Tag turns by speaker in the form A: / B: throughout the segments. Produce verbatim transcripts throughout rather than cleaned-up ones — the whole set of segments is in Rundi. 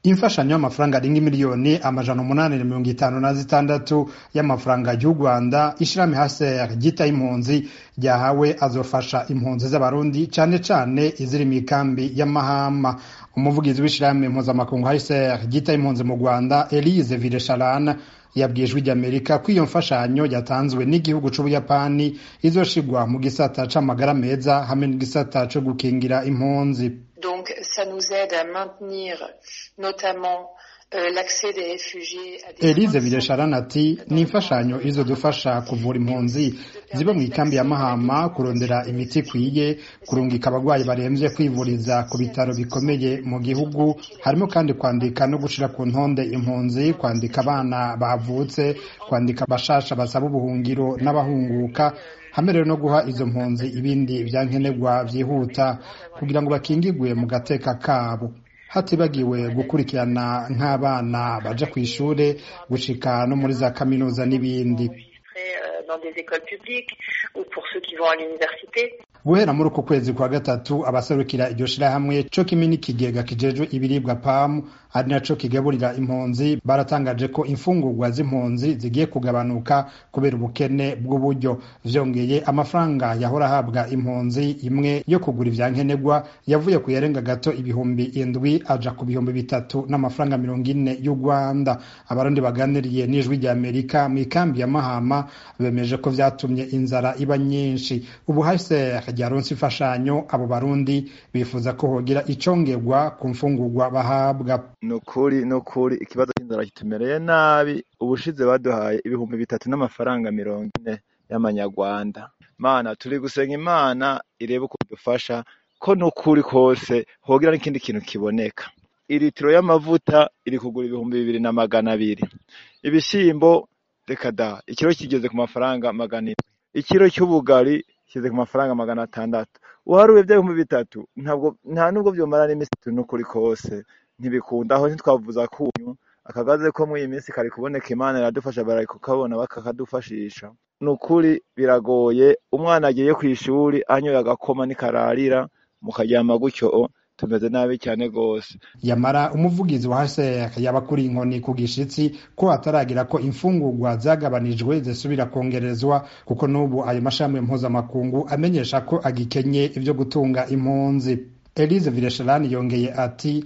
A: Imfashanyo y'amafaranga arenga miliyoni amajana umunani na mirongo itanu na zitandatu y'amafaranga y'u Rwanda ishirahamwe H C R ryita impunzi ryahawe azofasha impunzi z'abarundi cane cane iziri mikambi ya Mahama. Umuvugizi w'ishirahamwe mpuzamakungu H C R ryita impunzi mu Rwanda Elise Villechalane yabwiye ijwi ry'Amerika ko iyo mfashanyo yatanzwe n'igihugu c'Ubuyapani izoshigwa mu gisata c'amagara meza hamwe n'igisata co gukingira impunzi.
B: Donc ça nous aide à maintenir notamment euh, l'accès des réfugiés à des
A: Elise Villechalane ati ni imfashanyo izodufasha kuvura impunzi ziba mu ikambi ya Mahama, kurondera imiti ikwiye, kurungika abagwayi baremvye kwivuriza ku bitaro bikomeye mu gihugu, harimo kandi kwandika no gushira ku ntonde impunzi, kwandika abana bavutse, kwandika bashasha basaba ubuhungiro n'abahunguka, hamwe rero no guha izo mpunzi ibindi vyankenerwa vyihuta kugira ngo bakingigwe mu gateka kabo, hatibagiwe gukurikirana nk'abana baja kw'ishure gushika no muri za kaminuza n'ibindi.
B: Dans des écoles publiques ou pour ceux qui vont à l'université.
A: Guhera muri uko kwezi kwa gatatu abaserukira iryo shirahamwe co kimwe n'ikigega kijejwe ibiribwa P A M ari naco kigaburira impunzi baratangaje ko imfungurwa z'impunzi zigiye kugabanuka kubera ubukene bw'uburyo. Vyongeye amafaranga yahora ahabwa impunzi imwe yo kugura ivyankenerwa yavuye ku yarenga gato ibihumbi indwi aja ku bihumbi bitatu n'amafaranga mirongo ine y'u Rwanda. Abarundi baganiriye n'ijwi ry'Amerika mu ikambi ya Mahama bemeje ko vyatumye inzara iba nyinshi. Ubu H C R ryaronse imfashanyo, abo barundi bifuza ko hogira icongerwa ku mfungurwa bahabwa.
C: Nukuri nukuri ikibazo cy'inzara kitumereye nabi. Ubushize baduhaye ibihumbi bitatu n'amafaranga mirongo ine y'amanyarwanda. Mana turi gusenga Imana irebe ko dufasha ko nukuri kose hogira n'ikindi kintu kiboneka. Ilitiro y'amavuta iri kugura ibihumbi bibiri na magana abiri. Ibishimbo reka da ikiro kigeze ku mafaranga magana indwi. Ikiro cy'ubugari kize ku mafaranga magana atandatu. Uharuye by'ibihumbi bitatu ntabwo nta nubwo byomara n'imisi n'ukuri kose ntibikunda. Aho ntitwavuza kunyu akagaze ko mu iyi minsi kari kuboneka Imana iradufasha bariko kabona bakakadufashisha. Nukuri biragoye, umwana agiye kw'ishuri anyoye agakoma nikararira mukaryama gutyo tumeze nabi cyane gose.
A: Yamara umuvugizi wa H C R yabakuri inkoni ku gishitsi ko ataragira ko imfungurwa zagabanijwe zisubira kongerezwa kuko n'ubu ayo mashami mpuzamakungu amenyesha ko agikenye ivyo gutunga impunzi. Elise Villechalane yongeye ati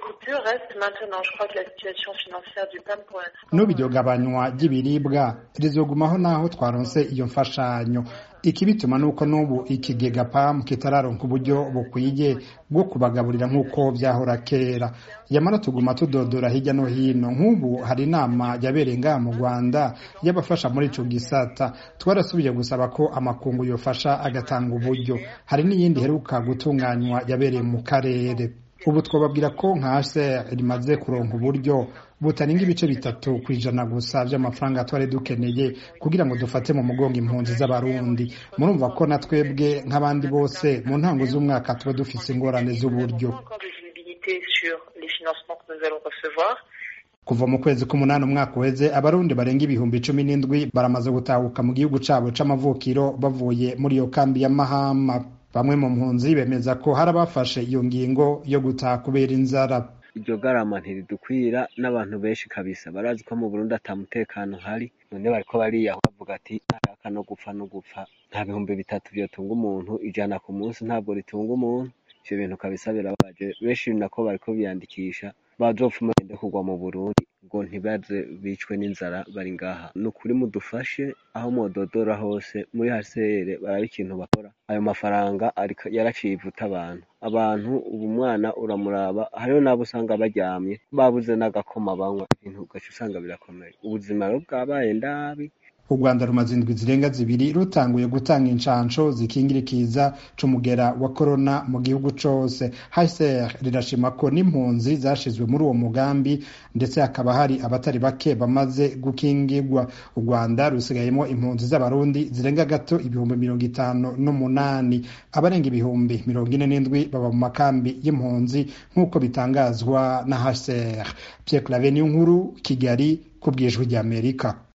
A: n'ubu iryo gabanywa ry'ibiribwa rizogumaho naho twaronse iyo mfashanyo. Ikibituma nuko n'ubu ikigega P A M kitararonka uburyo bukwiye bwo kubagaburira nk'uko vyahora kera. Yamara tuguma tudodora hirya no hino. Nk'ubu hari inama yabereye ngaha mu Rwanda y'abafasha muri ico gisata, twarasubiye gusaba ko amakungu yofasha agatanga uburyo. Hari n'iyindi heruka gutunganywa yabereye mu karere. Ubu twababwira ko nka H C R rimaze kuronka uburyo butaringa ibice bitatu kwijana gusa vy'amafaranga twari dukeneye kugira ngo dufate mu mugongo impunzi z'abarundi. Murumva ko natwebwe nk'abandi bose mu ntango z'umwaka tuba dufise ingorane z'uburyo. Kuva mu kwezi k'umunani umwaka uheze abarundi barenga ibihumbi cumi n'indwi baramaze gutahuka mu gihugu cabo c'amavukiro bavuye muri iyo kambi ya Mahama. Bamwe mu mpunzi bemeza ko hari abafashe iyo ngingo yo gutaha kubera inzara.
D: Iryo garama ntiridukwira n'abantu benshi kabisa, barazi ko mu Burundi atamutekano hari, none bariko bariyaho bavuga ati ntaka no gupfa no gupfa. Nta bihumbi bitatu byotunga umuntu, ijana ku munsi ntabwo ritunga umuntu. Ivyo bintu kabisa birabaje. Benshi nako bariko biyandikisha bazopfuma bende kugwa mu Burundi ngo ntibaze bicwe n'inzara bari ngaha. Nukuri mudufashe aho mododora hose muri H C R barabe ikintu bakora. Ayo mafaranga yaraciye ivuta abantu. Abantu ubu mwana uramuraba hariho nabo usanga baryamye babuze n'agakoma banywa, ibintu gace usanga birakomeye. Ubuzima bwabaye ndabi.
A: U Rwanda rumaze indwi zirenga zibiri rutanguye gutanga incanco zikingirikiza c'umugera wa corona mu gihugu cose. H C R rirashima ko n'impunzi zashizwe muri uwo mugambi ndetse hakaba hari abatari bake bamaze gukingirwa. U Rwanda rusigayemo impunzi z'abarundi zirenga gato ibihumbi mirongo itanu n'umunani. Abarenga ibihumbi mirongo ine n'indwi baba mu makambi y'impunzi nk'uko bitangazwa na H C R. Pierre Claver Niyonkuru, Kigali, ku bw'ijwi ry'Amerika.